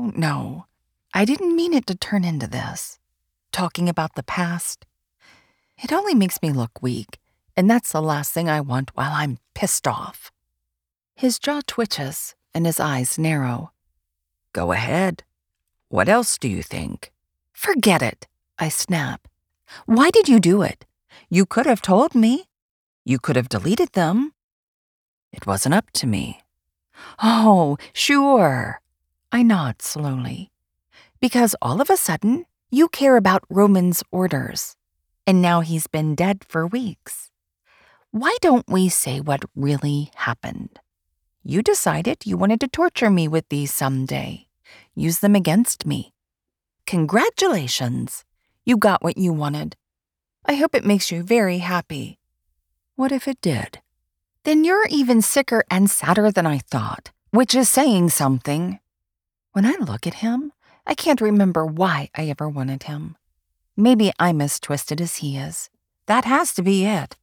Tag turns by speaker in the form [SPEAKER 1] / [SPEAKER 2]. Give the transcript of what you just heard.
[SPEAKER 1] Oh, no. I didn't mean it to turn into this. Talking about the past. It only makes me look weak, and that's the last thing I want while I'm pissed off. His jaw twitches and his eyes narrow. Go ahead. What else do you think? Forget it, I snap. Why did you do it? You could have told me. You could have deleted them. It wasn't up to me. Oh, sure. I nod slowly. Because all of a sudden, you care about Roman's orders. And now he's been dead for weeks. Why don't we say what really happened? You decided you wanted to torture me with these someday. Use them against me. Congratulations. You got what you wanted. I hope it makes you very happy. What if it did? Then you're even sicker and sadder than I thought, which is saying something. When I look at him, I can't remember why I ever wanted him. Maybe I'm as twisted as he is. That has to be it.